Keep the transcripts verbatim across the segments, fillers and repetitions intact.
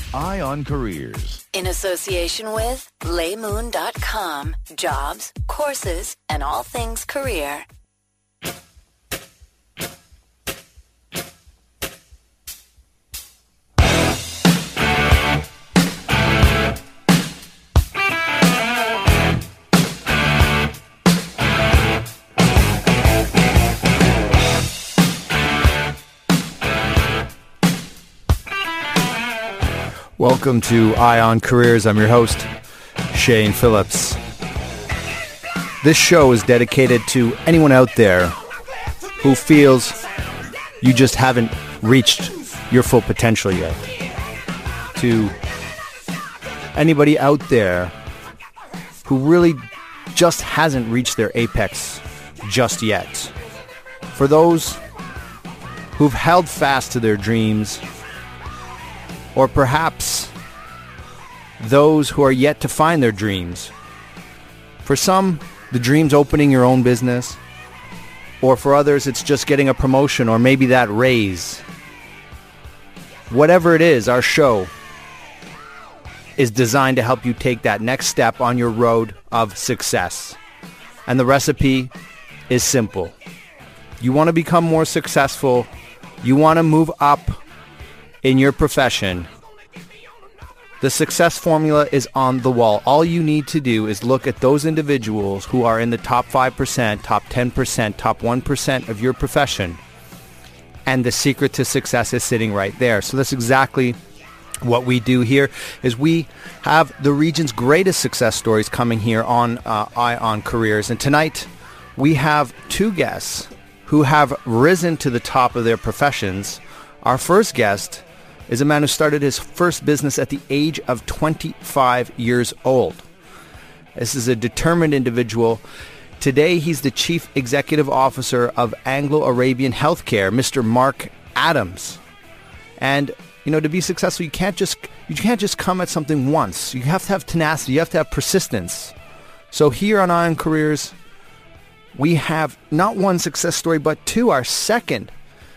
Eye on Careers. In association with laymoon dot com. Jobs, courses, and all things career. Welcome to Eye on Careers. I'm your host, Shane Phillips. This show is dedicated to anyone out there who feels you just haven't reached your full potential yet. To anybody out there who really just hasn't reached their apex just yet. For those who've held fast to their dreams, or perhaps those who are yet to find their dreams. For some, the dream's opening your own business, or for others, it's just getting a promotion or maybe that raise. Whatever it is, our show is designed to help you take that next step on your road of success. And the recipe is simple. You want to become more successful, you want to move up in your profession. The success formula is on the wall. All you need to do is look at those individuals who are in the top five percent, top ten percent, top one percent of your profession. And the secret to success is sitting right there. So that's exactly what we do here, is we have the region's greatest success stories coming here on uh, Eye on Careers. And tonight we have two guests who have risen to the top of their professions. Our first guest is a man who started his first business at the age of twenty-five years old. This is a determined individual. Today, he's the Chief Executive Officer of Anglo-Arabian Healthcare, Mister Mark Adams. And, you know, to be successful, you can't just you can't just come at something once. You have to have tenacity. You have to have persistence. So here on Eye on Careers, we have not one success story, but two. Our second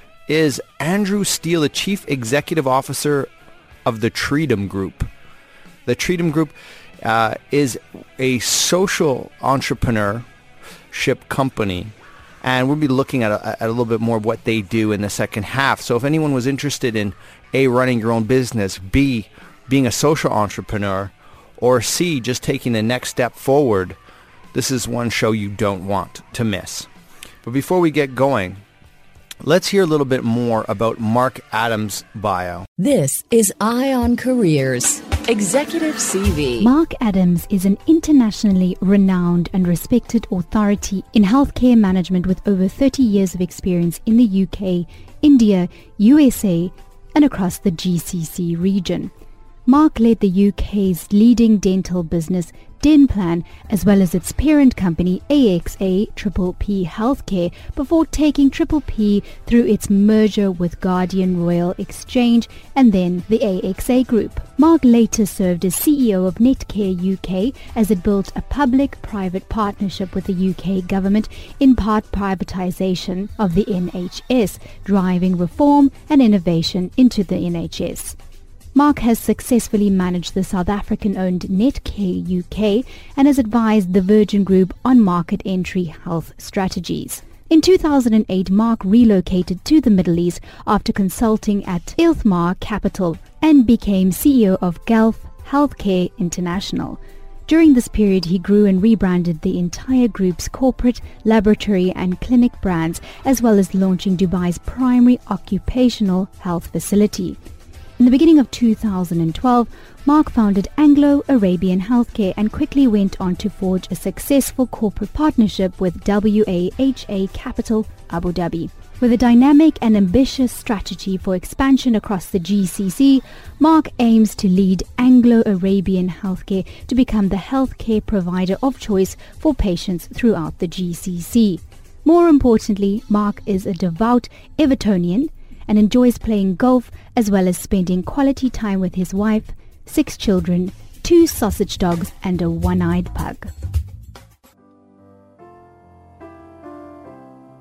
is Andrew Steele, the Chief Executive Officer of the Treedom Group. The Treedom Group uh, is a social entrepreneurship company, and we'll be looking at a, at a little bit more of what they do in the second half. So if anyone was interested in A, running your own business, B, being a social entrepreneur, or C, just taking the next step forward, this is one show you don't want to miss. But before we get going, let's hear a little bit more about Mark Adams' bio. This is Eye on Careers. Executive C V. Mark Adams is an internationally renowned and respected authority in healthcare management with over thirty years of experience in the U K, India, U S A, and across the G C C region. Mark led the U K's leading dental business, Denplan, as well as its parent company A X A Triple P Healthcare, before taking Triple P through its merger with Guardian Royal Exchange and then the A X A Group. Mark later served as C E O of Netcare U K as it built a public-private partnership with the U K government, in part privatisation of the N H S, driving reform and innovation into the N H S. Mark has successfully managed the South African-owned Netcare U K and has advised the Virgin Group on market entry health strategies. In two thousand eight, Mark relocated to the Middle East after consulting at Ilthmar Capital and became C E O of Gulf Healthcare International. During this period, he grew and rebranded the entire group's corporate, laboratory and clinic brands, as well as launching Dubai's primary occupational health facility. In the beginning of two thousand twelve, Mark founded Anglo-Arabian Healthcare and quickly went on to forge a successful corporate partnership with W A H A Capital, Abu Dhabi. With a dynamic and ambitious strategy for expansion across the G C C, Mark aims to lead Anglo-Arabian Healthcare to become the healthcare provider of choice for patients throughout the G C C. More importantly, Mark is a devout Evertonian and enjoys playing golf as well as spending quality time with his wife, six children, two sausage dogs and a one-eyed pug.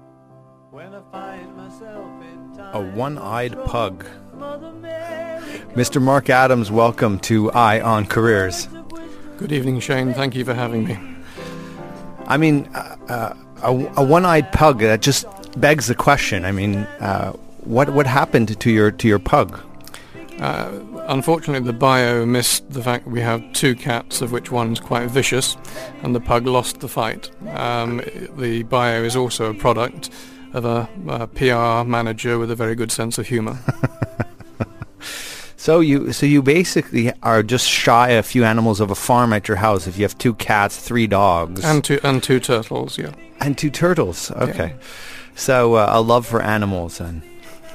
A one-eyed pug. Mister Mark Adams, welcome to Eye on Careers. Good evening, Shane. Thank you for having me. I mean, uh, uh, a, a one-eyed pug, that just begs the question. I mean, uh, what what happened to your to your pug? Uh, unfortunately, the bio missed the fact that we have two cats, of which one's quite vicious, and the pug lost the fight. Um, the bio is also a product of a, a P R manager with a very good sense of humour. So you so you basically are just shy a few animals of a farm at your house if you have two cats, three dogs. And two, and two turtles, yeah. And two turtles, okay. Yeah. So uh, a love for animals then.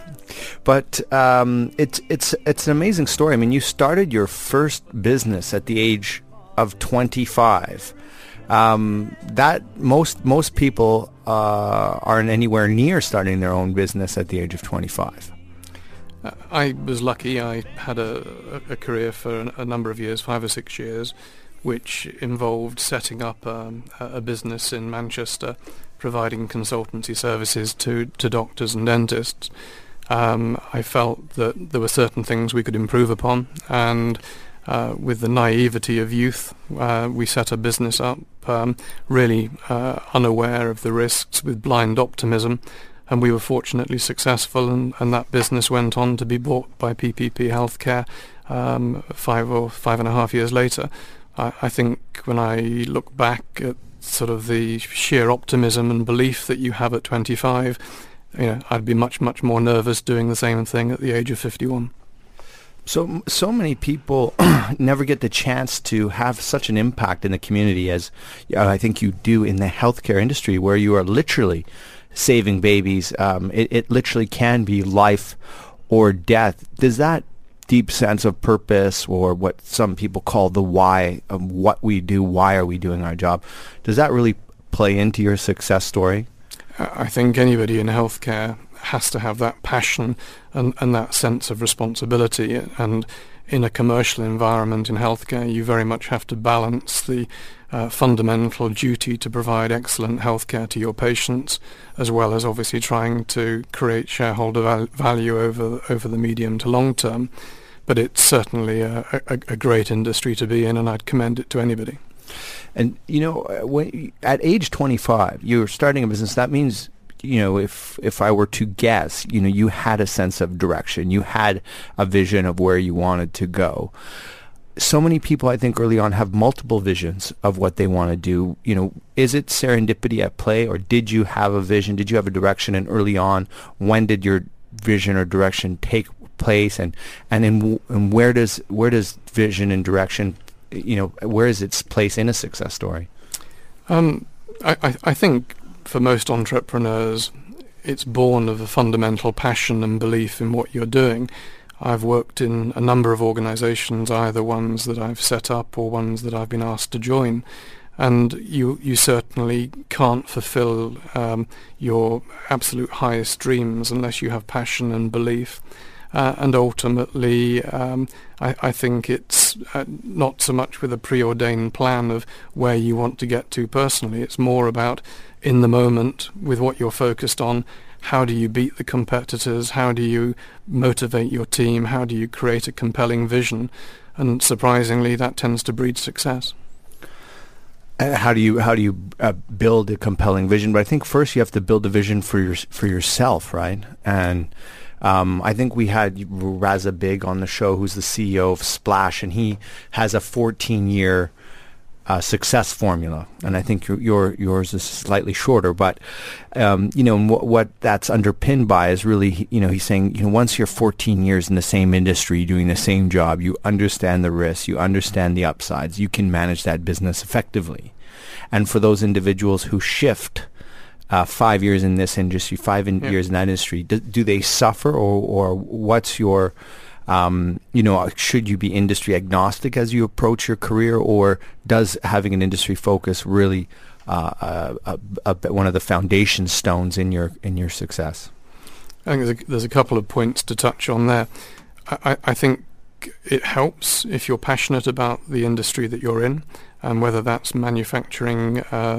But um, it's it's it's an amazing story. I mean, you started your first business at the age of twenty-five. Um, that most most people uh, aren't anywhere near starting their own business at the age of twenty-five. Uh, I was lucky. I had a, a career for a, a number of years, five or six years, which involved setting up um, a business in Manchester, providing consultancy services to, to doctors and dentists. Um, I felt that there were certain things we could improve upon, and uh, with the naivety of youth, uh, we set a business up, um, really uh, unaware of the risks, with blind optimism. And we were fortunately successful, and, and that business went on to be bought by P P P Healthcare um, five or five and a half years later. I, I think when I look back at sort of the sheer optimism and belief that you have at twenty-five, you know, I'd be much, much more nervous doing the same thing at the age of fifty-one. So, so many people never get the chance to have such an impact in the community as uh, I think you do in the healthcare industry, where you are literally saving babies. Um, it, it literally can be life or death. Does that deep sense of purpose, or what some people call the why of what we do, why are we doing our job, does that really play into your success story? I think anybody in healthcare has to have that passion and, and that sense of responsibility. And in a commercial environment in healthcare, you very much have to balance the uh, fundamental duty to provide excellent healthcare to your patients, as well as obviously trying to create shareholder val- value over over the medium to long term. But it's certainly a, a, a great industry to be in, and I'd commend it to anybody. And you know, when at age twenty-five, you're starting a business. That means, you know, if if I were to guess, you know, you had a sense of direction. You had a vision of where you wanted to go. So many people, I think, early on have multiple visions of what they want to do. You know, is it serendipity at play, or did you have a vision? Did you have a direction? And early on, when did your vision or direction take place? And and in and where does where does vision and direction, you know, where is its place in a success story? Um, I, I, I think for most entrepreneurs, it's born of a fundamental passion and belief in what you're doing. I've worked in a number of organisations, either ones that I've set up or ones that I've been asked to join, and you you certainly can't fulfil um, your absolute highest dreams unless you have passion and belief. Uh, and ultimately, um, I, I think it's uh, not so much with a preordained plan of where you want to get to personally. It's more about, in the moment, with what you're focused on, how do you beat the competitors? How do you motivate your team? How do you create a compelling vision? And surprisingly, that tends to breed success. Uh, how do you how do you uh, build a compelling vision? But I think first you have to build a vision for your for yourself, right? And Um, I think we had Raza Big on the show, who's the C E O of Splash, and he has a fourteen-year uh, success formula. And I think your, your yours is slightly shorter, but um, you know what, what that's underpinned by is really, you know, he's saying, you know, once you're fourteen years in the same industry, doing the same job, you understand the risks, you understand the upsides, you can manage that business effectively. And for those individuals who shift Uh, five years in this industry, five in yeah. years in that industry, do, do they suffer, or, or what's your, um, you know, should you be industry agnostic as you approach your career, or does having an industry focus really uh, uh, uh, uh, one of the foundation stones in your in your success? I think there's a, there's a couple of points to touch on there. I, I, I think it helps if you're passionate about the industry that you're in, and whether that's manufacturing um,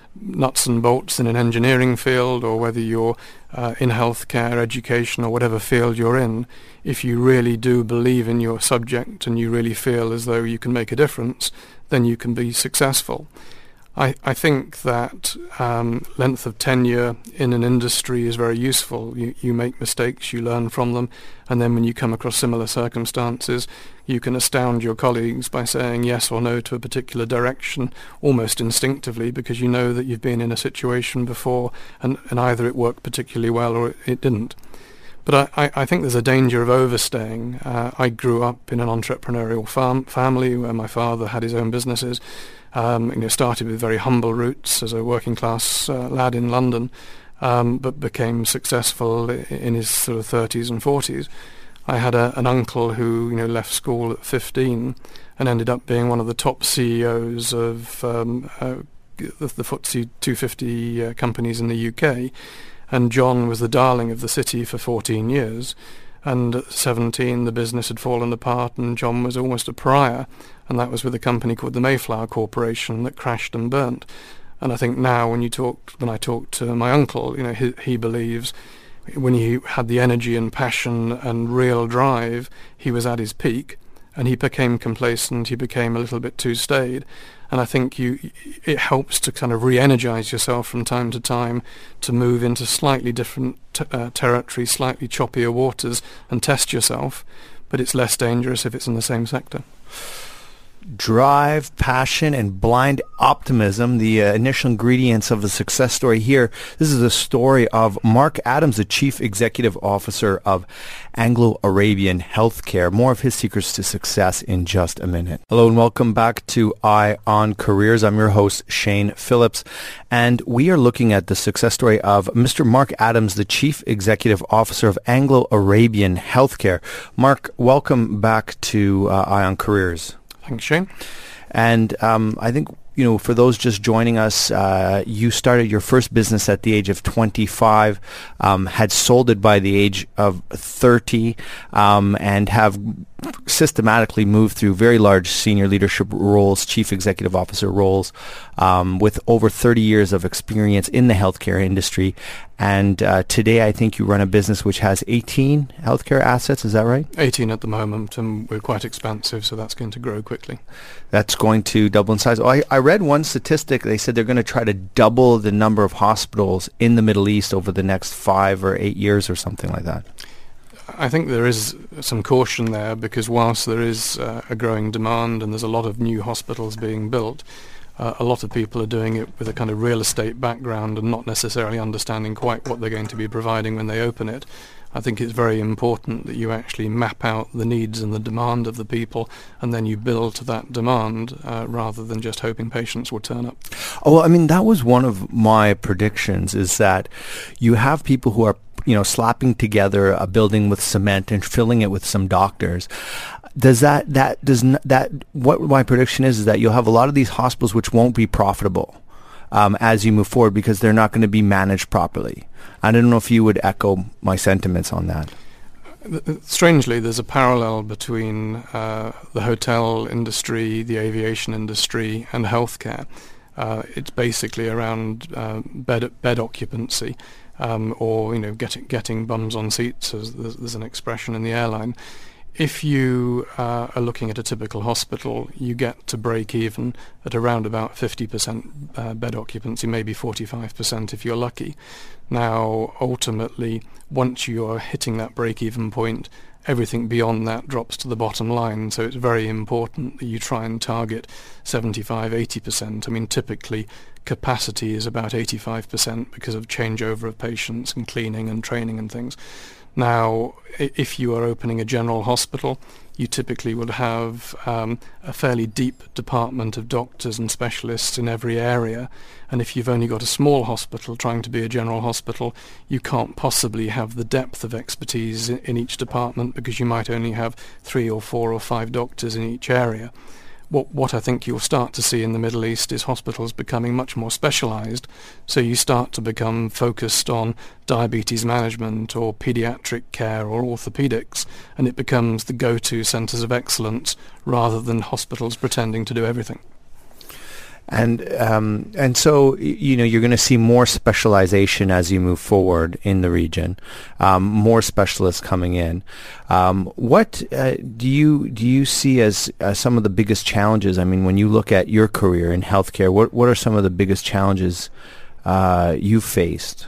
nuts and bolts in an engineering field, or whether you're uh, in healthcare, education, or whatever field you're in, if you really do believe in your subject and you really feel as though you can make a difference, then you can be successful. I, I think that um, length of tenure in an industry is very useful. You, you make mistakes, you learn from them, and then when you come across similar circumstances, you can astound your colleagues by saying yes or no to a particular direction almost instinctively, because you know that you've been in a situation before and, and either it worked particularly well or it, it didn't. But I, I think there's a danger of overstaying. Uh, I grew up in an entrepreneurial farm, family where my father had his own businesses. Um, you know, started with very humble roots as a working class uh, lad in London, um, but became successful in his sort of thirties and forties. I had a, an uncle who, you know, left school at fifteen and ended up being one of the top C E Os of um, uh, the, the F T S E two fifty uh, companies in the U K. And John was the darling of the city for fourteen years. And at seventeen, the business had fallen apart, and John was almost a pariah. And that was with a company called the Mayflower Corporation that crashed and burnt. And I think now, when you talk, when I talk to my uncle, you know, he, he believes when he had the energy and passion and real drive, he was at his peak, and he became complacent. He became a little bit too staid. And I think you, it helps to kind of re-energize yourself from time to time to move into slightly different t- uh, territory, slightly choppier waters, and test yourself. But it's less dangerous if it's in the same sector. Drive, passion, and blind optimism, the uh, initial ingredients of the success story here. This is the story of Mark Adams, the Chief Executive Officer of Anglo-Arabian Healthcare. More of his secrets to success in just a minute. Hello and welcome back to Eye on Careers. I'm your host, Shane Phillips, and we are looking at the success story of Mister Mark Adams, the Chief Executive Officer of Anglo-Arabian Healthcare. Mark, welcome back to uh, Eye on Careers. Thanks, Shane. And um, I think, you know, for those just joining us, uh, you started your first business at the age of twenty-five, um, had sold it by the age of thirty, um, and have systematically moved through very large senior leadership roles, chief executive officer roles, um, with over thirty years of experience in the healthcare industry. And uh, today I think you run a business which has eighteen healthcare assets, is that right? eighteen at the moment, and we're quite expansive, so that's going to grow quickly. That's going to double in size. Oh, I, I read one statistic. They said they're going to try to double the number of hospitals in the Middle East over the next five or eight years or something like that. I think there is some caution there, because whilst there is uh, a growing demand and there's a lot of new hospitals being built, uh, a lot of people are doing it with a kind of real estate background and not necessarily understanding quite what they're going to be providing when they open it. I think it's very important that you actually map out the needs and the demand of the people, and then you build to that demand uh, rather than just hoping patients will turn up. Oh, well, I mean, that was one of my predictions, is that you have people who are, you know, slapping together a building with cement and filling it with some doctors. Does that, that, does not, that, what my prediction is, is that you'll have a lot of these hospitals which won't be profitable um, as you move forward, because they're not going to be managed properly. I don't know if you would echo my sentiments on that. Strangely, there's a parallel between uh, the hotel industry, the aviation industry, and healthcare. Uh, it's basically around uh, bed bed occupancy, um, or you know, getting getting bums on seats, as there's, there's an expression in the airline. If you uh, are looking at a typical hospital, you get to break even at around about fifty percent uh, bed occupancy, maybe forty-five percent if you're lucky. Now, ultimately, once you're hitting that break-even point, everything beyond that drops to the bottom line. So it's very important that you try and target seventy-five, eighty percent. I mean, typically, capacity is about eighty-five percent because of changeover of patients and cleaning and training and things. Now, if you are opening a general hospital, you typically would have um, a fairly deep department of doctors and specialists in every area. And if you've only got a small hospital trying to be a general hospital, you can't possibly have the depth of expertise in, in each department, because you might only have three or four or five doctors in each area. What, what I think you'll start to see in the Middle East is hospitals becoming much more specialized. So you start to become focused on diabetes management or pediatric care or orthopedics, and it becomes the go-to centers of excellence rather than hospitals pretending to do everything. And um, and so, you know, you're going to see more specialization as you move forward in the region, um, more specialists coming in. Um, what uh, do you do you see as uh, some of the biggest challenges? I mean, when you look at your career in healthcare, what what are some of the biggest challenges uh, you've faced?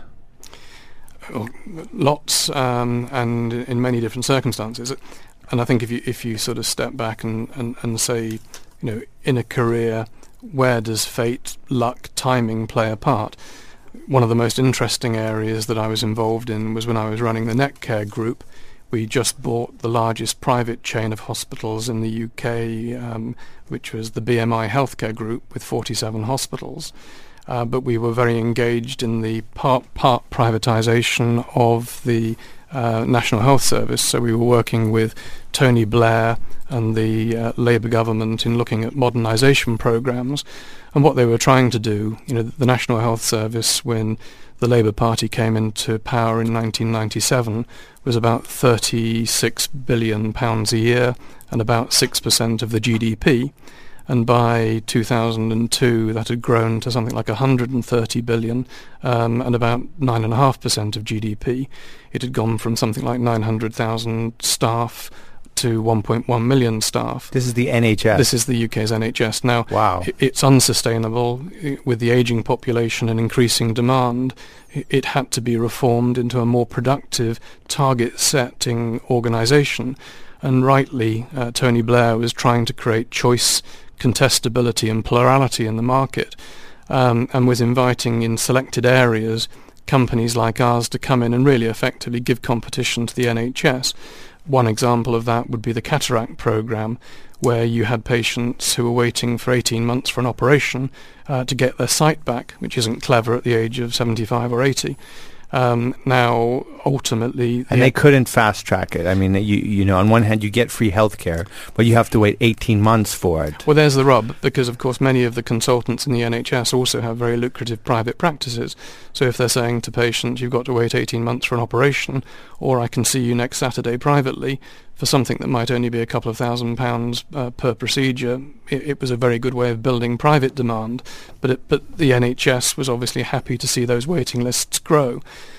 Oh, lots, um, and in many different circumstances. And I think if you if you sort of step back and, and, and say, you know, in a career, where does fate, luck, timing play a part? One of the most interesting areas that I was involved in was when I was running the Netcare Group. We just bought the largest private chain of hospitals in the U K, um, which was the B M I Healthcare Group with forty-seven hospitals. Uh, but we were very engaged in the part, part privatisation of the uh, National Health Service. So we were working with Tony Blair and the uh, Labour government in looking at modernisation programmes. And what they were trying to do, you know, the National Health Service, when the Labour Party came into power in nineteen ninety-seven, was about thirty-six billion pounds a year and about six percent of the G D P. And by two thousand two, that had grown to something like one hundred thirty billion um, and about nine point five percent of G D P. It had gone from something like nine hundred thousand staff to one point one million staff. This is the N H S. This is the U K's N H S. Now, wow. I- it's unsustainable. I- with the ageing population and increasing demand, I- it had to be reformed into a more productive, target-setting organisation. And rightly, uh, Tony Blair was trying to create choice, contestability and plurality in the market, um, and was inviting in selected areas companies like ours to come in and really effectively give competition to the N H S. One example of that would be the cataract programme, where you had patients who were waiting for eighteen months for an operation uh, to get their sight back, which isn't clever at the age of seventy-five or eighty. Um, now, ultimately... And they couldn't fast-track it. I mean, you you know, on one hand, you get free health care, but you have to wait eighteen months for it. Well, there's the rub, because, of course, many of the consultants in the N H S also have very lucrative private practices. So if they're saying to patients, you've got to wait eighteen months for an operation, or I can see you next Saturday privately, for something that might only be a couple of thousand pounds uh, per procedure, it, it was a very good way of building private demand. But it, but the N H S was obviously happy to see those waiting lists grow.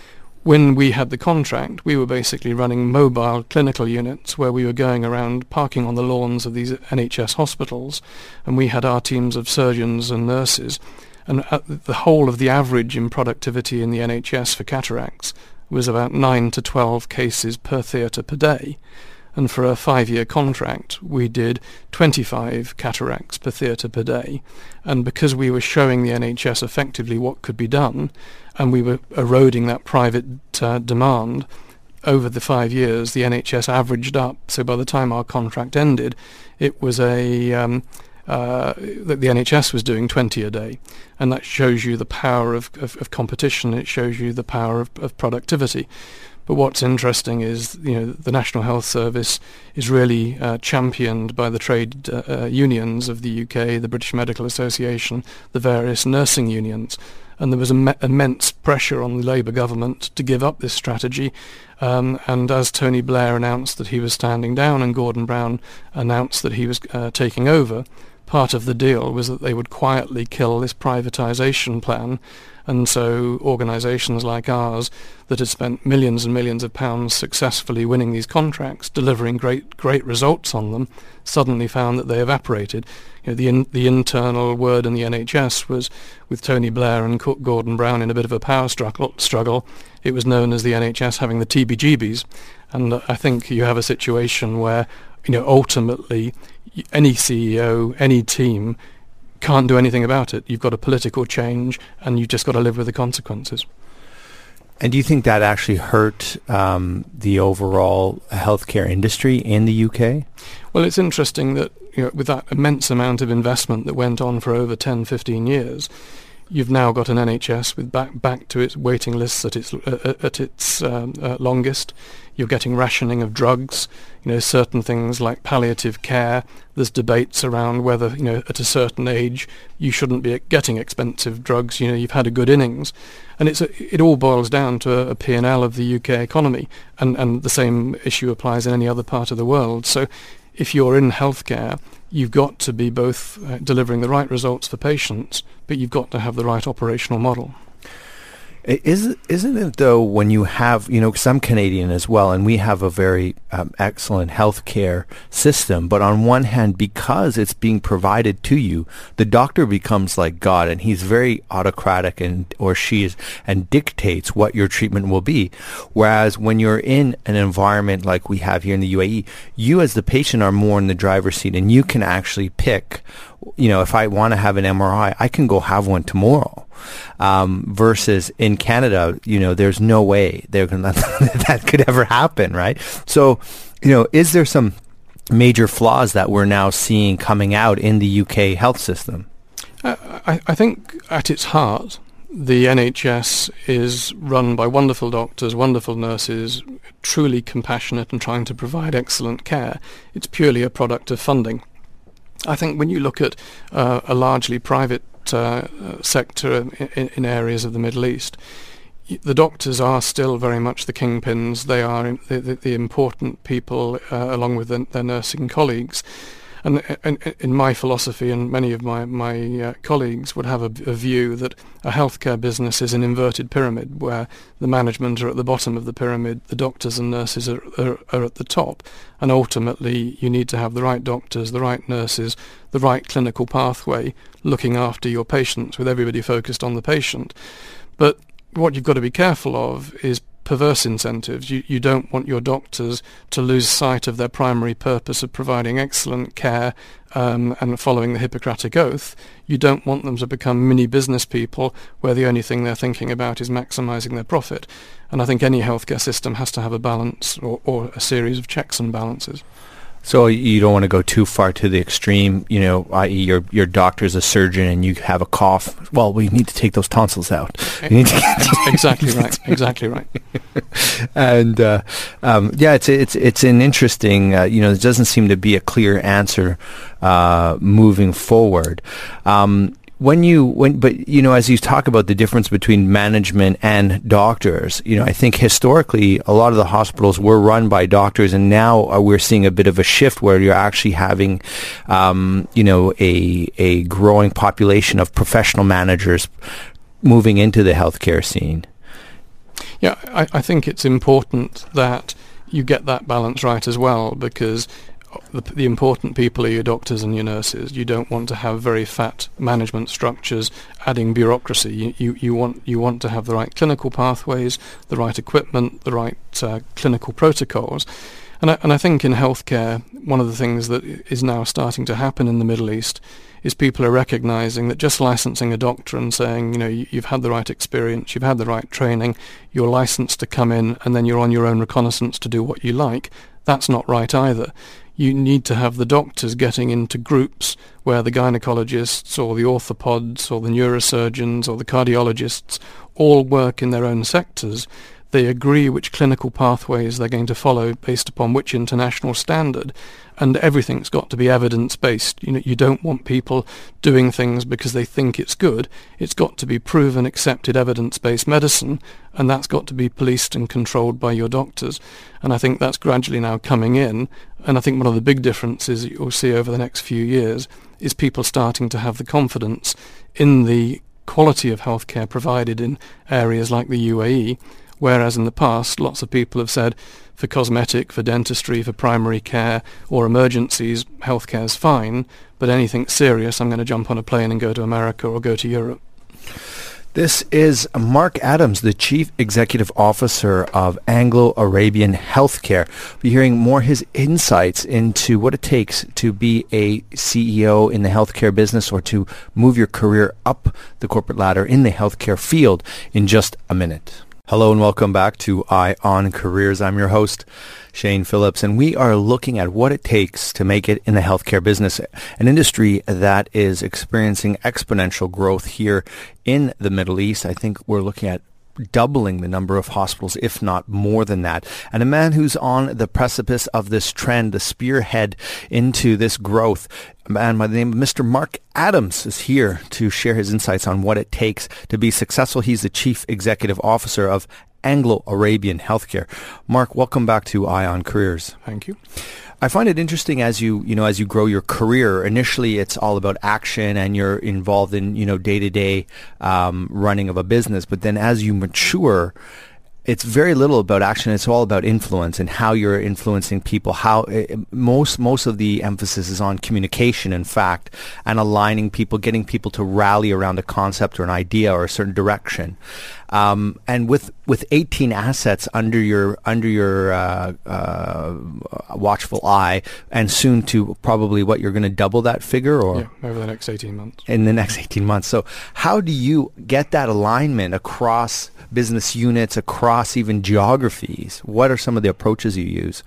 When we had the contract, we were basically running mobile clinical units where we were going around parking on the lawns of these N H S hospitals, and we had our teams of surgeons and nurses. And at the whole of the average in productivity in the N H S for cataracts was about nine to twelve cases per theatre per day. And for a five-year contract, we did twenty-five cataracts per theatre per day. And because we were showing the N H S effectively what could be done, and we were eroding that private uh, demand, over the five years, the N H S averaged up. So by the time our contract ended, it was a... Um, uh, that the N H S was doing twenty a day. And that shows you the power of, of, of competition. It shows you the power of, of productivity. But what's interesting is, you know, the National Health Service is really uh, championed by the trade uh, uh, unions of the U K, the British Medical Association, the various nursing unions. And there was im- immense pressure on the Labour government to give up this strategy. Um, and as Tony Blair announced that he was standing down and Gordon Brown announced that he was uh, taking over, part of the deal was that they would quietly kill this privatisation plan. And so organisations like ours that had spent millions and millions of pounds successfully winning these contracts, delivering great great results on them, suddenly found that they evaporated. You know, the in, the internal word in the N H S was, with Tony Blair and Gordon Brown in a bit of a power struggle, struggle, it was known as the N H S having the T B G Bs. And I think you have a situation where, you know, ultimately any C E O, any team can't do anything about it. You've got a political change, and you've just got to live with the consequences. And do you think that actually hurt um, the overall healthcare industry in the U K? Well, it's interesting that, you know, with that immense amount of investment that went on for over ten, fifteen years, you've now got an N H S with back back to its waiting lists at its uh, at its um, uh, longest. You're getting rationing of drugs. You know, certain things like palliative care. There's debates around whether, you know, at a certain age you shouldn't be getting expensive drugs. You know, you've had a good innings, and it's a, it all boils down to a, a P and L of the U K economy, and and the same issue applies in any other part of the world. So, if you're in healthcare, you've got to be both uh, delivering the right results for patients, but you've got to have the right operational model. Is, isn't it, though, when you have, you know, because I'm Canadian as well, and we have a very um, excellent healthcare system, but on one hand, because it's being provided to you, the doctor becomes like God, and he's very autocratic, and or she is, and dictates what your treatment will be. Whereas when you're in an environment like we have here in the U A E, you as the patient are more in the driver's seat, and you can actually pick, you know, if I want to have an M R I, I can go have one tomorrow. Um, versus in Canada, you know, there's no way they're gonna, that could ever happen, right? So, you know, is there some major flaws that we're now seeing coming out in the U K health system? Uh, I, I think at its heart, the N H S is run by wonderful doctors, wonderful nurses, truly compassionate and trying to provide excellent care. It's purely a product of funding. I think when you look at uh, a largely private uh, sector in, in areas of the Middle East, the doctors are still very much the kingpins. They are the, the, the important people uh, along with the, their nursing colleagues. And, and in my philosophy, and many of my, my uh, colleagues would have a, a view that a healthcare business is an inverted pyramid where the management are at the bottom of the pyramid, the doctors and nurses are, are, are at the top, and ultimately you need to have the right doctors, the right nurses, the right clinical pathway looking after your patients with everybody focused on the patient. But what you've got to be careful of is perverse incentives. You, you don't want your doctors to lose sight of their primary purpose of providing excellent care um, and following the Hippocratic Oath. You don't want them to become mini business people where the only thing they're thinking about is maximising their profit. And I think any healthcare system has to have a balance or, or a series of checks and balances. So you don't want to go too far to the extreme, you know, that is your your doctor's a surgeon and you have a cough. Well, we need to take those tonsils out. You need to exactly right. Exactly right. And uh, um, yeah, it's it's it's an interesting. Uh, you know, there doesn't seem to be a clear answer uh, moving forward. Um, When you, when, but you know, as you talk about the difference between management and doctors, you know, I think historically a lot of the hospitals were run by doctors, and now uh, we're seeing a bit of a shift where you're actually having, um, you know, a a growing population of professional managers moving into the healthcare scene. Yeah, I, I think it's important that you get that balance right as well, because The, the important people are your doctors and your nurses. You don't want to have very fat management structures adding bureaucracy. You, you, you want you want to have the right clinical pathways, the right equipment, the right uh, clinical protocols. And I, and I think in healthcare, one of the things that is now starting to happen in the Middle East is people are recognizing that just licensing a doctor and saying, you know, you, you've had the right experience, you've had the right training, you're licensed to come in, and then you're on your own reconnaissance to do what you like, that's not right either. You need to have the doctors getting into groups where the gynecologists or the orthopods or the neurosurgeons or the cardiologists all work in their own sectors. They agree which clinical pathways they're going to follow based upon which international standard, and everything's got to be evidence-based. You know, you don't want people doing things because they think it's good. It's got to be proven, accepted, evidence-based medicine, and that's got to be policed and controlled by your doctors. And I think that's gradually now coming in, and I think one of the big differences that you'll see over the next few years is people starting to have the confidence in the quality of healthcare provided in areas like the U A E, whereas in the past lots of people have said for cosmetic, for dentistry, for primary care or emergencies, healthcare's fine, but anything serious, I'm going to jump on a plane and go to America or go to Europe. This is Mark Adams, the Chief Executive Officer of Anglo-Arabian Healthcare. We'll be hearing more his insights into what it takes to be a C E O in the healthcare business or to move your career up the corporate ladder in the healthcare field in just a minute. Hello and welcome back to Eye on Careers. I'm your host, Shane Phillips, and we are looking at what it takes to make it in the healthcare business, an industry that is experiencing exponential growth here in the Middle East. I think we're looking at doubling the number of hospitals, if not more than that. And a man who's on the precipice of this trend, the spearhead into this growth, a man by the name of Mister Mark Adams is here to share his insights on what it takes to be successful. He's the Chief Executive Officer of Anglo-Arabian Healthcare. Mark, welcome back to Ion Careers. Thank you. I find it interesting as you, you know, as you grow your career. Initially, it's all about action, and you're involved in, you know, day-to-day um, running of a business. But then, as you mature, it's very little about action. It's all about influence and how you're influencing people. How uh, most most of the emphasis is on communication, in fact, and aligning people, getting people to rally around a concept or an idea or a certain direction. Um, and with with eighteen assets under your under your uh, uh, watchful eye, and soon to probably what you're going to double that figure, or yeah, over the next eighteen months. In the next eighteen months. So, how do you get that alignment across business units, across even geographies? What are some of the approaches you use?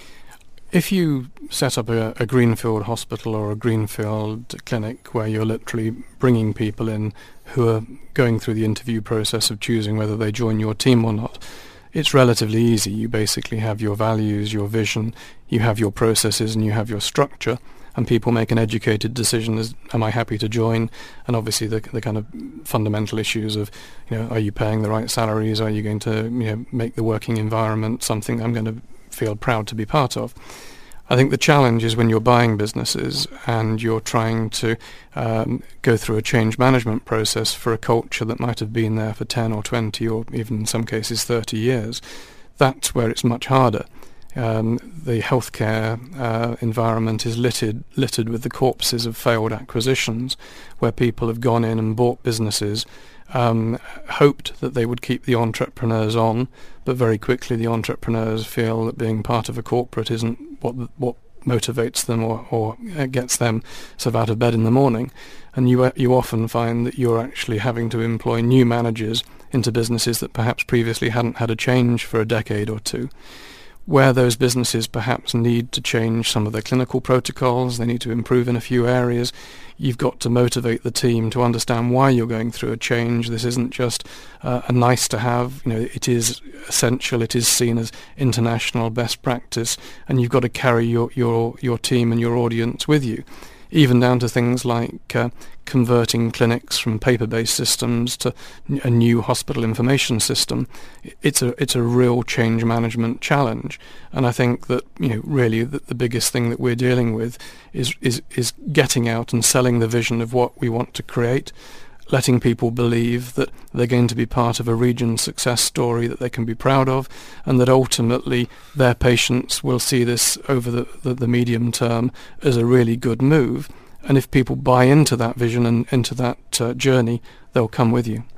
If you set up a, a greenfield hospital or a greenfield clinic where you're literally bringing people in who are going through the interview process of choosing whether they join your team or not, it's relatively easy. You basically have your values, your vision, you have your processes, and you have your structure, and people make an educated decision as, am I happy to join? And obviously the the kind of fundamental issues of, you know, are you paying the right salaries? Are you going to, you know, make the working environment something I'm going to feel proud to be part of? I think the challenge is when you're buying businesses and you're trying to um, go through a change management process for a culture that might have been there for ten or twenty or even in some cases thirty years, that's where it's much harder. Um, the healthcare uh, environment is littered, littered with the corpses of failed acquisitions, where people have gone in and bought businesses, um, hoped that they would keep the entrepreneurs on, but very quickly the entrepreneurs feel that being part of a corporate isn't what what motivates them or, or gets them sort of out of bed in the morning. And you you often find that you're actually having to employ new managers into businesses that perhaps previously hadn't had a change for a decade or two. Where those businesses perhaps need to change some of their clinical protocols, they need to improve in a few areas, you've got to motivate the team to understand why you're going through a change. This isn't just uh, a nice to have, you know, it is essential, it is seen as international best practice, and you've got to carry your, your, your team and your audience with you. Even down to things like uh, converting clinics from paper-based systems to n- a new hospital information system. It's a it's a real change management challenge, and I think that, you know, really the, the biggest thing that we're dealing with is is is getting out and selling the vision of what we want to create, letting people believe that they're going to be part of a region success story that they can be proud of, and that ultimately their patients will see this over the, the, the medium term as a really good move. And if people buy into that vision and into that uh, journey, they'll come with you.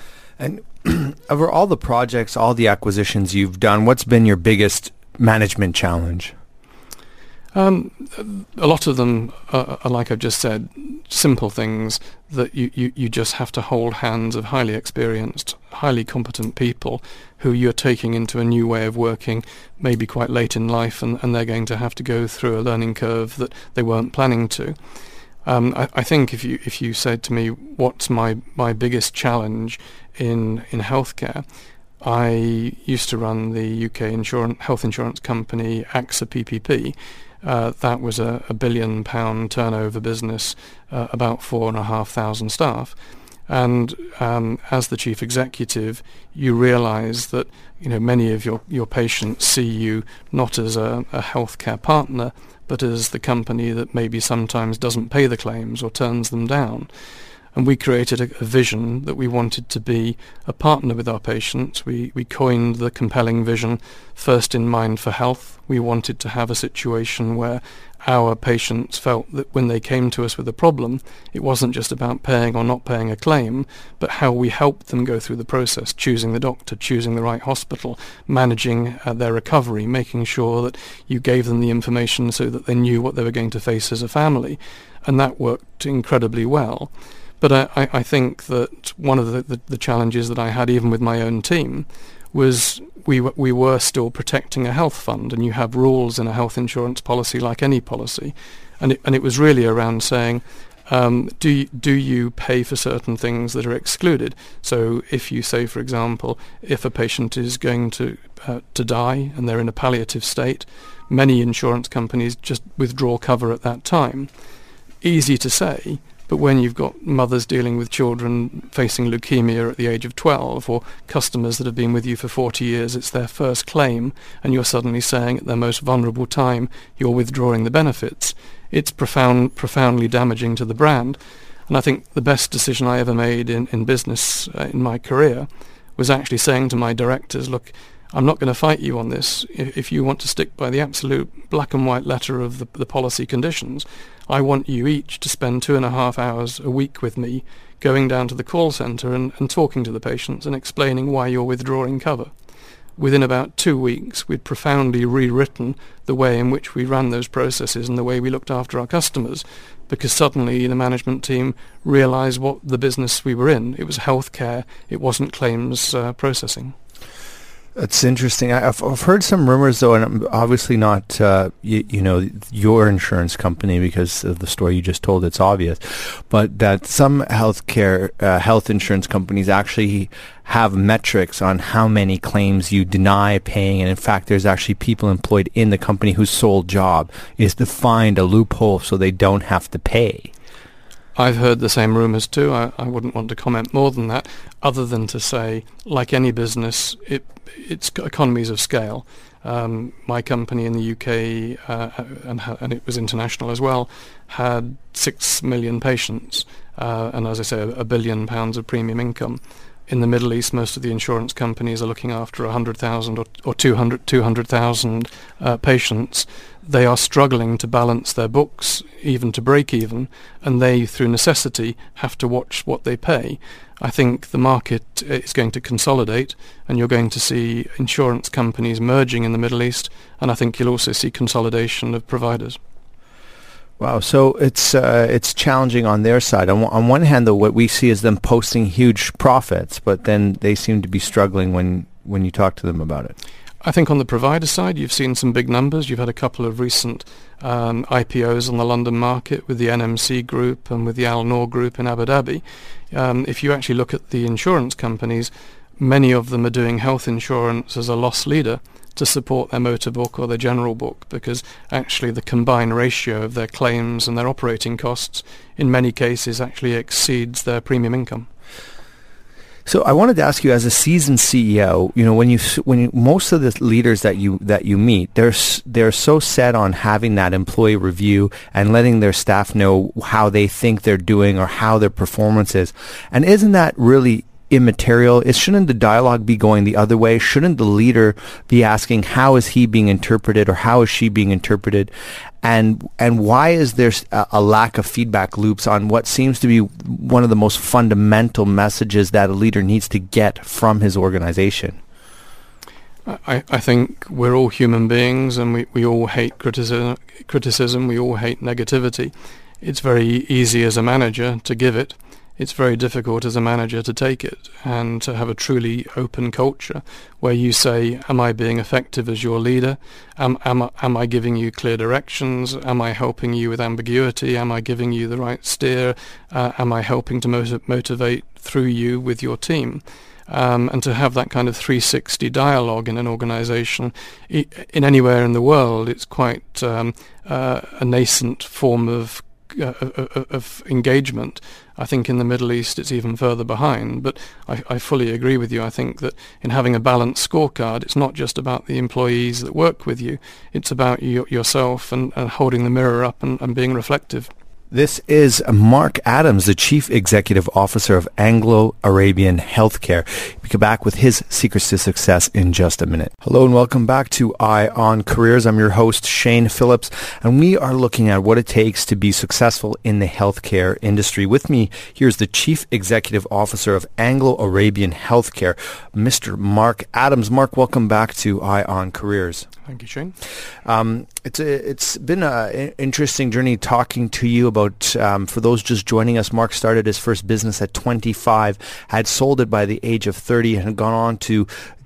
And over all the projects, all the acquisitions you've done, what's been your biggest management challenge? Um, a lot of them are, are, like I've just said, simple things that you, you, you just have to hold hands of highly experienced, highly competent people who you're taking into a new way of working, maybe quite late in life, and, and they're going to have to go through a learning curve that they weren't planning to. Um, I, I think if you if you said to me, what's my, my biggest challenge in in healthcare, I used to run the U K insurance, health insurance company AXA P P P. Uh, that was a, a billion pound turnover business, uh, about four and a half thousand staff. And um, as the chief executive, you realise that, you know, many of your, your patients see you not as a, a healthcare partner, but as the company that maybe sometimes doesn't pay the claims or turns them down. And we created a, a vision that we wanted to be a partner with our patients. We, we coined the compelling vision, first in mind for health. We wanted to have a situation where our patients felt that when they came to us with a problem, it wasn't just about paying or not paying a claim, but how we helped them go through the process, choosing the doctor, choosing the right hospital, managing uh, their recovery, making sure that you gave them the information so that they knew what they were going to face as a family. And that worked incredibly well. But I, I think that one of the, the, the challenges that I had, even with my own team, was we w- we were still protecting a health fund, and you have rules in a health insurance policy like any policy, and it, and it was really around saying, um, do you, do you pay for certain things that are excluded? So if you say, for example, if a patient is going to uh, to die and they're in a palliative state, many insurance companies just withdraw cover at that time. Easy to say, But when you've got mothers dealing with children facing leukemia at the age of twelve, or customers that have been with you for forty years, it's their first claim, and you're suddenly saying at their most vulnerable time you're withdrawing the benefits, it's profound, profoundly damaging to the brand. And I think the best decision I ever made in, in business uh, in my career was actually saying to my directors, look, I'm not going to fight you on this. If you want to stick by the absolute black and white letter of the, the policy conditions, I want you each to spend two and a half hours a week with me going down to the call centre and, and talking to the patients and explaining why you're withdrawing cover. Within about two weeks, we'd profoundly rewritten the way in which we ran those processes and the way we looked after our customers, because suddenly the management team realised what the business we were in. It was healthcare. It wasn't claims uh, processing. It's interesting. I've, I've heard some rumors, though, and I'm obviously not, uh, you, you know, your insurance company, because of the story you just told, it's obvious, but that some healthcare, uh, health insurance companies actually have metrics on how many claims you deny paying, and in fact, there's actually people employed in the company whose sole job is to find a loophole so they don't have to pay. I've heard the same rumours too. I, I wouldn't want to comment more than that, other than to say, like any business, it, it's got economies of scale. Um, my company in the U K, uh, and, and it was international as well, had six million patients, uh, and as I say, a, a billion pounds of premium income. In the Middle East, most of the insurance companies are looking after one hundred thousand or, or two hundred thousand uh, patients. They are struggling to balance their books, even to break even, and they, through necessity, have to watch what they pay. I think the market is going to consolidate, and you're going to see insurance companies merging in the Middle East, and I think you'll also see consolidation of providers. Wow, so it's uh, it's challenging on their side. On, on one hand, though, what we see is them posting huge profits, but then they seem to be struggling when, when you talk to them about it. I think on the provider side, you've seen some big numbers. You've had a couple of recent um, I P Os on the London market with the N M C Group and with the Al Noor Group in Abu Dhabi. Um, if you actually look at the insurance companies, many of them are doing health insurance as a loss leader to support their motor book or their general book, because actually the combined ratio of their claims and their operating costs in many cases actually exceeds their premium income. So I wanted to ask you, as a seasoned C E O, you know, when you when you, most of the leaders that you that you meet, they're they're so set on having that employee review and letting their staff know how they think they're doing or how their performance is, and isn't that really immaterial? It shouldn't the dialogue be going the other way? Shouldn't the leader be asking how is he being interpreted or how is she being interpreted, and and why is there a, a lack of feedback loops on what seems to be one of the most fundamental messages that a leader needs to get from his organization? I, I think we're all human beings, and we, we all hate criticism, criticism, we all hate negativity. It's very easy as a manager to give it. It's very difficult as a manager to take it, and to have a truly open culture where you say, am I being effective as your leader? Am, am, am I giving you clear directions? Am I helping you with ambiguity? Am I giving you the right steer? Uh, am I helping to motiv- motivate through you with your team? Um, and to have that kind of three sixty dialogue in an organization, I- in anywhere in the world, it's quite um, uh, a nascent form of Uh, of, of engagement. I think in the Middle East it's even further behind, but I, I fully agree with you. I think that in having a balanced scorecard, it's not just about the employees that work with you, it's about you, yourself and, and holding the mirror up and, and being reflective. This is Mark Adams, the Chief Executive Officer of Anglo-Arabian Healthcare. We'll be back with his secrets to success in just a minute. Hello and welcome back to Eye on Careers. I'm your host, Shane Phillips, and we are looking at what it takes to be successful in the healthcare industry. With me, here's the Chief Executive Officer of Anglo-Arabian Healthcare, Mister Mark Adams. Mark, welcome back to Eye on Careers. Thank you, Shane. Um, it's a, it's been an interesting journey talking to you about, um, for those just joining us, Mark started his first business at twenty-five, had sold it by the age of thirty, and had gone on to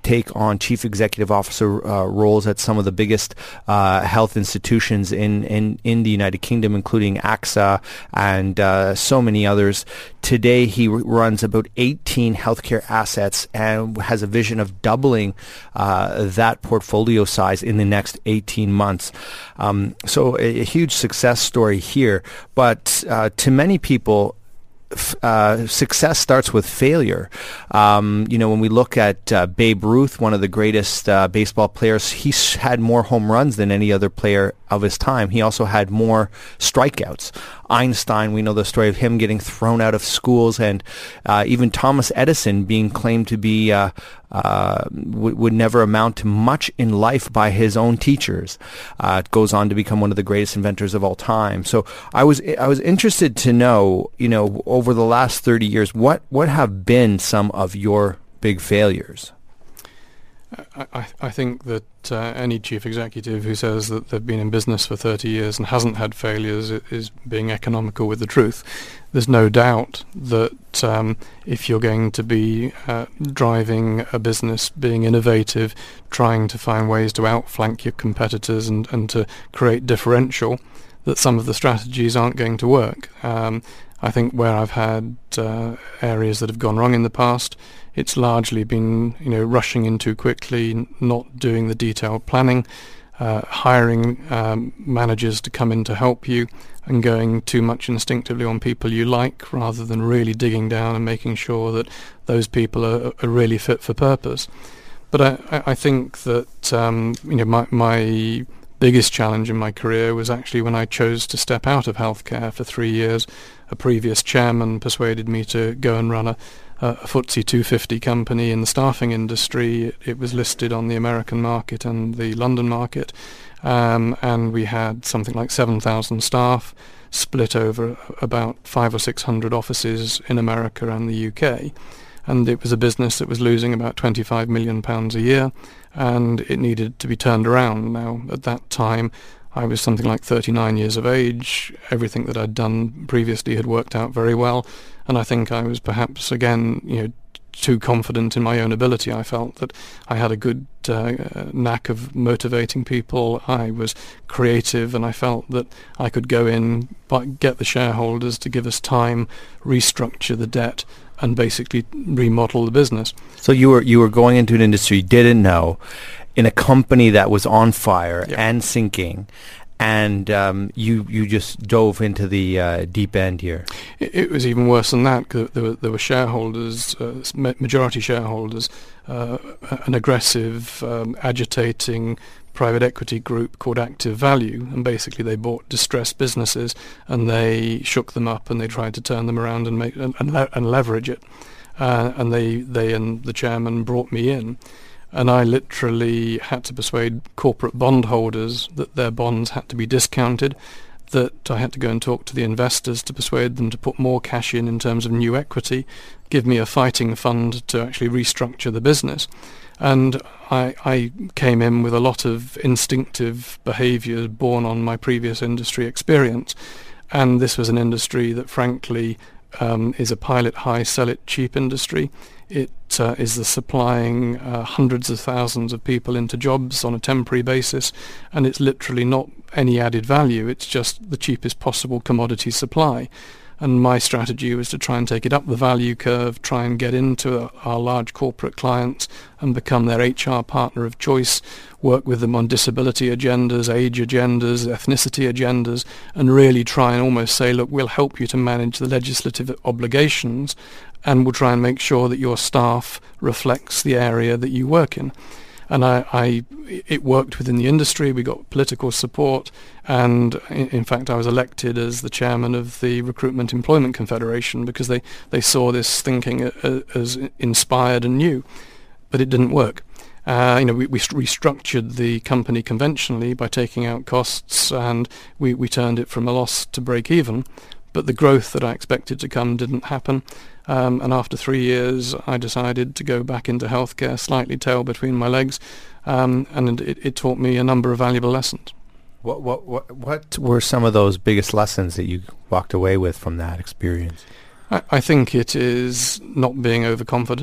take on chief executive officer uh, roles at some of the biggest uh, health institutions in, in, in the United Kingdom, including A X A and uh, so many others. Today, he r- runs about eighteen healthcare assets and has a vision of doubling uh, that portfolio size in the next eighteen months. Um, so a, a huge success story here. But uh, to many people, Uh, success starts with failure. Um, you know, when we look at uh, Babe Ruth, one of the greatest uh, baseball players, he had more home runs than any other player of his time. He also had more strikeouts. Einstein, we know the story of him getting thrown out of schools, and uh, even Thomas Edison being claimed to be uh, uh, w- would never amount to much in life by his own teachers. Uh, goes on to become one of the greatest inventors of all time. So I was I was interested to know, you know, over the last thirty years, what what have been some of your big failures? I, I think that uh, any chief executive who says that they've been in business for thirty years and hasn't had failures is being economical with the truth. There's no doubt that um, if you're going to be uh, driving a business, being innovative, trying to find ways to outflank your competitors and, and to create differential, that some of the strategies aren't going to work. Um, I think where I've had uh, areas that have gone wrong in the past, it's largely been, you know, rushing in too quickly, not doing the detailed planning, uh, hiring um, managers to come in to help you, and going too much instinctively on people you like rather than really digging down and making sure that those people are, are really fit for purpose. But I, I think that um, you know my my biggest challenge in my career was actually when I chose to step out of healthcare for three years. A previous chairman persuaded me to go and run a, a F T S E two fifty company in the staffing industry. It, it was listed on the American market and the London market, um, and we had something like seven thousand staff split over about five or six hundred offices in America and the U K. And it was a business that was losing about twenty-five million pounds a year, and it needed to be turned around. Now, at that time, I was something like thirty-nine years of age. Everything that I'd done previously had worked out very well, and I think I was perhaps, again, you know, too confident in my own ability. I felt that I had a good uh, knack of motivating people. I was creative, and I felt that I could go in, but get the shareholders to give us time, restructure the debt, and basically remodel the business. So you were you were going into an industry you didn't know, in a company that was on fire yep. and sinking, and um, you you just dove into the uh, deep end here. It, it was even worse than that, because there were, there were shareholders, uh, majority shareholders, uh, an aggressive, um, agitating private equity group called Active Value, and basically they bought distressed businesses and they shook them up and they tried to turn them around and make and, and, le- and leverage it. Uh, and they they and the chairman brought me in, and I literally had to persuade corporate bondholders that their bonds had to be discounted, that I had to go and talk to the investors to persuade them to put more cash in in terms of new equity, give me a fighting fund to actually restructure the business. And I, I came in with a lot of instinctive behaviour born on my previous industry experience. And this was an industry that, frankly, um, is a pile-it-high, sell-it-cheap industry. It uh, is the supplying uh, hundreds of thousands of people into jobs on a temporary basis, and it's literally not any added value. It's just the cheapest possible commodity supply. And my strategy was to try and take it up the value curve, try and get into our large corporate clients and become their H R partner of choice, work with them on disability agendas, age agendas, ethnicity agendas, and really try and almost say, look, we'll help you to manage the legislative obligations, and we'll try and make sure that your staff reflects the area that you work in. And I, I, it worked within the industry. We got political support, and in, in fact, I was elected as the chairman of the Recruitment Employment Confederation because they, they saw this thinking as, as inspired and new, but it didn't work. Uh, you know, we, we restructured the company conventionally by taking out costs, and we, we turned it from a loss to break even. But the growth that I expected to come didn't happen. Um, and after three years, I decided to go back into healthcare, slightly tail between my legs, um, and it, it taught me a number of valuable lessons. What, what what what were some of those biggest lessons that you walked away with from that experience? I, I think it is not being overconfident.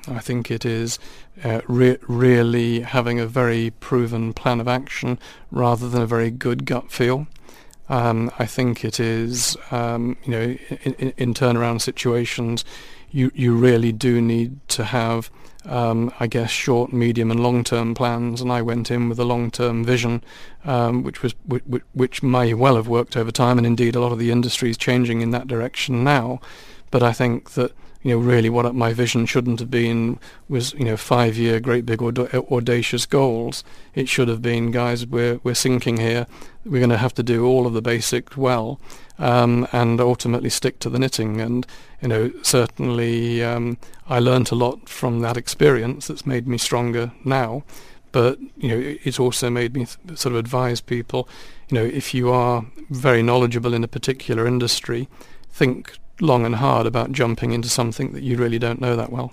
I think it is uh, re- really having a very proven plan of action rather than a very good gut feel. Um, I think it is, um, you know, in, in, in turnaround situations, you, you really do need to have, um, I guess, short, medium and long-term plans, and I went in with a long-term vision, um, which was which, which may well have worked over time, and indeed a lot of the industry is changing in that direction now. But I think that, you know, really what my vision shouldn't have been was, you know, five-year great big aud- audacious goals. It should have been, guys, we're we're sinking here. We're going to have to do all of the basics well, um, and ultimately stick to the knitting. And, you know, certainly um, I learnt a lot from that experience that's made me stronger now. But, you know, it's also made me th- sort of advise people, you know, if you are very knowledgeable in a particular industry, think long and hard about jumping into something that you really don't know that well.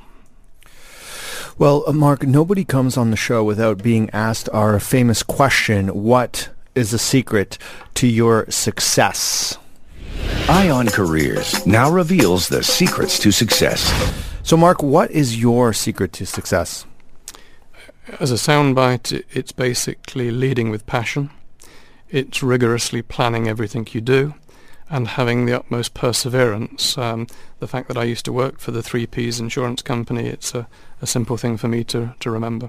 Well, uh, Mark, nobody comes on the show without being asked our famous question, what is the secret to your success? Ion Careers now reveals the secrets to success. So, Mark, what is your secret to success? As a soundbite, it's basically leading with passion. It's rigorously planning everything you do and having the utmost perseverance. Um, the fact that I used to work for the three Ps insurance company, it's a, a simple thing for me to, to remember.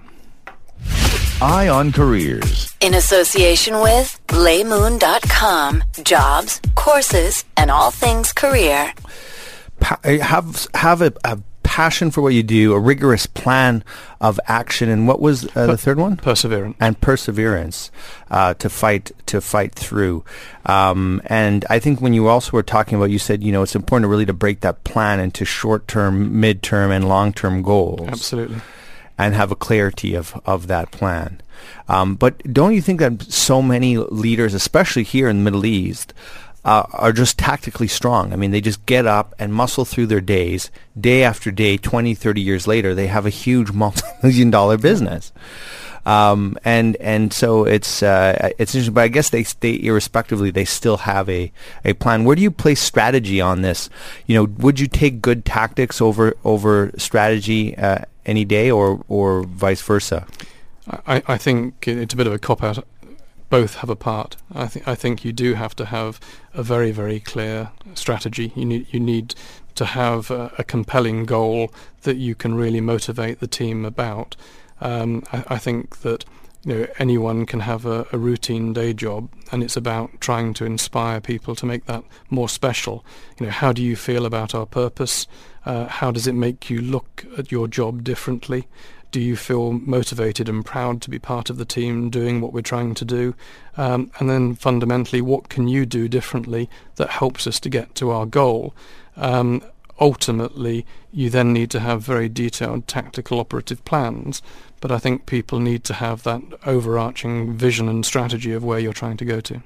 Ion Careers. In association with lay moon dot com. Jobs, courses, and all things career. Pa- have have a, a passion for what you do, a rigorous plan of action, and what was uh, per- the third one? Perseverance. And perseverance uh, to fight to fight through. Um, and I think when you also were talking about, you said, you know, it's important really to break that plan into short-term, mid-term, and long-term goals. Absolutely. And have a clarity of, of that plan. Um, but don't you think that so many leaders, especially here in the Middle East, uh, are just tactically strong? I mean, they just get up and muscle through their days. Day after day, twenty, thirty years later, they have a huge multi-million dollar business. Um, and and so it's uh, it's interesting, but I guess they they irrespectively they still have a, a plan. Where do you place strategy on this? You know, would you take good tactics over over strategy uh, any day, or or vice versa? I, I think it's a bit of a cop out. Both have a part. I think I think you do have to have a very very clear strategy. You need you need to have a, a compelling goal that you can really motivate the team about. Um, I, I think that, you know, anyone can have a, a routine day job, and it's about trying to inspire people to make that more special. You know, how do you feel about our purpose? Uh, how does it make you look at your job differently? Do you feel motivated and proud to be part of the team doing what we're trying to do? Um, and then fundamentally, what can you do differently that helps us to get to our goal? Um, ultimately, you then need to have very detailed tactical operative plans, but I think people need to have that overarching vision and strategy of where you're trying to go to.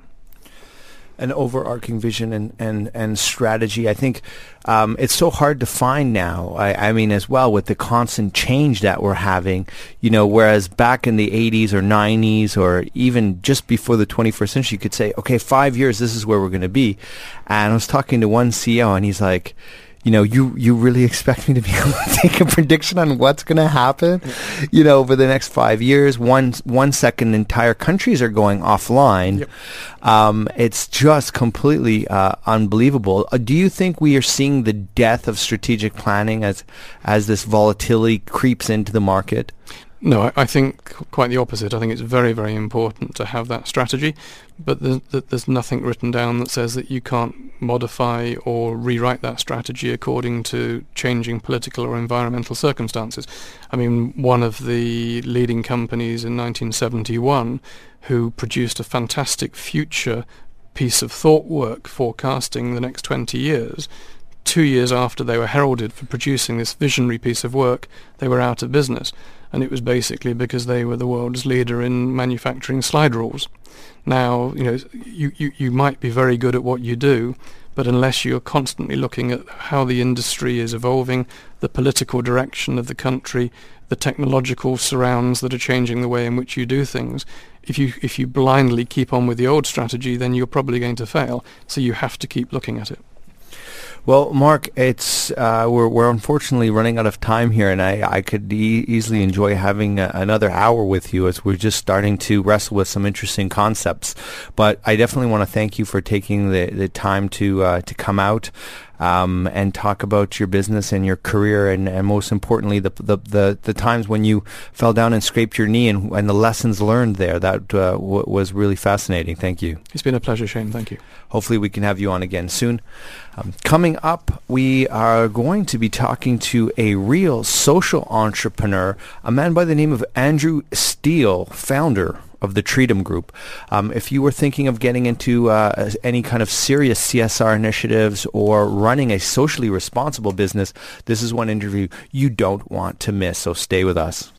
An overarching vision and, and, and strategy. I think um, it's so hard to find now. I, I mean, as well, with the constant change that we're having, you know, whereas back in the eighties or nineties or even just before the twenty-first century, you could say, okay, five years, this is where we're going to be. And I was talking to one C E O, and he's like, you know, you, you really expect me to be able to take a prediction on what's going to happen, you know, over the next five years? One one second, entire countries are going offline. Yep. Um, it's just completely uh, unbelievable. Uh, do you think we are seeing the death of strategic planning as as this volatility creeps into the market? No, I, I think quite the opposite. I think it's very, very important to have that strategy, but there's, there's nothing written down that says that you can't modify or rewrite that strategy according to changing political or environmental circumstances. I mean, one of the leading companies in nineteen seventy-one who produced a fantastic future piece of thought work forecasting the next twenty years, two years after they were heralded for producing this visionary piece of work, they were out of business. And it was basically because they were the world's leader in manufacturing slide rules. Now, you know, you, you, you might be very good at what you do, but unless you're constantly looking at how the industry is evolving, the political direction of the country, the technological surrounds that are changing the way in which you do things, if you if you blindly keep on with the old strategy, then you're probably going to fail. So you have to keep looking at it. Well, Mark, it's uh, we're we're unfortunately running out of time here, and I I could e- easily enjoy having a, another hour with you as we're just starting to wrestle with some interesting concepts. But I definitely want to thank you for taking the, the time to uh, to come out. Um, and talk about your business and your career, and, and most importantly, the, the the the times when you fell down and scraped your knee, and, and the lessons learned there. That uh, w- was really fascinating. Thank you. It's been a pleasure, Shane. Thank you. Hopefully we can have you on again soon. Um, coming up, we are going to be talking to a real social entrepreneur, a man by the name of Andrew Steele, founder of the Treatum Group. Um, if you were thinking of getting into uh, any kind of serious C S R initiatives or running a socially responsible business, this is one interview you don't want to miss, so stay with us.